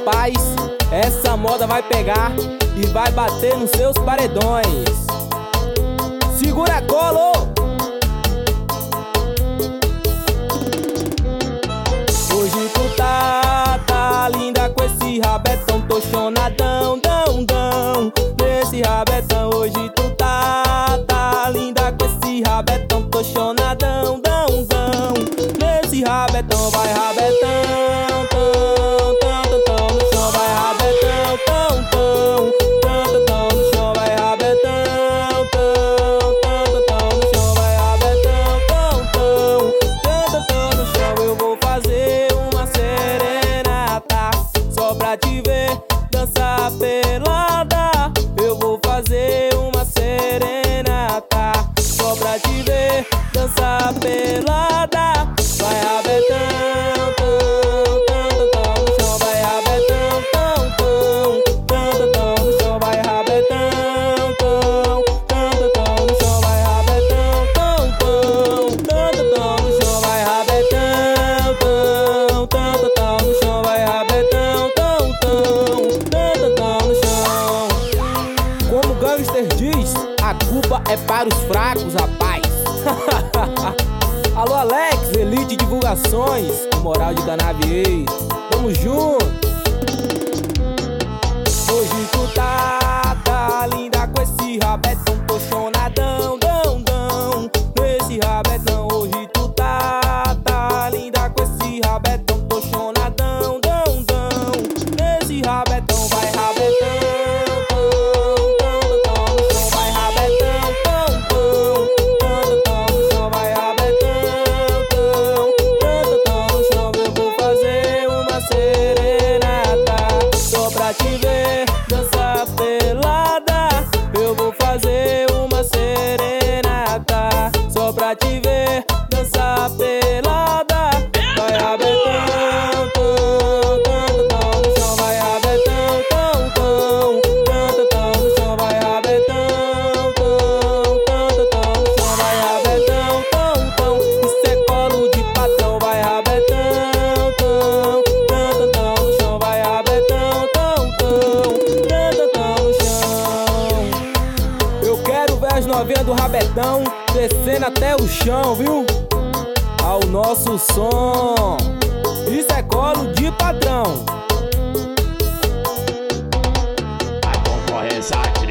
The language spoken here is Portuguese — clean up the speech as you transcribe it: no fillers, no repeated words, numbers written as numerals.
Rapaz, essa moda vai pegar e vai bater nos seus paredões. Segura a cola! Hoje tu tá linda com esse rabetão, tô chonadão, dão. Nesse rabetão, hoje tu tá linda com esse rabetão, tô chonadão, dão. Nesse rabetão, vai rabetão, tão, no chão vai rabetão, tão, no chão vai rabetão, tão, no chão vai rabetão, tão, no chão. Eu vou fazer uma serenata só pra te ver dançar pelada. Eu vou fazer uma serenata só pra te ver dançar pelada. Vai rabetão, tão, no chão vai rabetão, tão, no chão vai rabetão, tão, no chão vai rabetão, tão, no chão vai rabetão, tão, no chão vai rabetão, tão, no chão. Como o gangster diz, a culpa é para os fracos, rapaz. Alô Alex, Elite Divulgações, Moral de Canavieiros, tamo junto. Hoje tu tá linda com esse rabetão, tô chonadão, dão. Nesse rabetão, hoje tu tá linda com esse rabetão, tô chonadão, dão. Nesse rabetão, vai rabetão, tão, no chão vai rabetão, tão, no chão vai rabetão, tão, no chão. Eu vou fazer uma serenata só pra te ver dançar pelada. Eu vou fazer uma serenata só pra te ver dançar pelada. Vai rabetão, tão, no chão vai rabetão, tão, no chão vai rabetão, tão, no chão vai rabetão, tão. Isso é colo de patrão, vai rabetão, tão, no chão vai rabetão, tão, no chão. Eu quero ver as novinhas do rabetão descendo até o chão, viu? Ao nosso som. Isso é colo de padrão. A concorrência aqui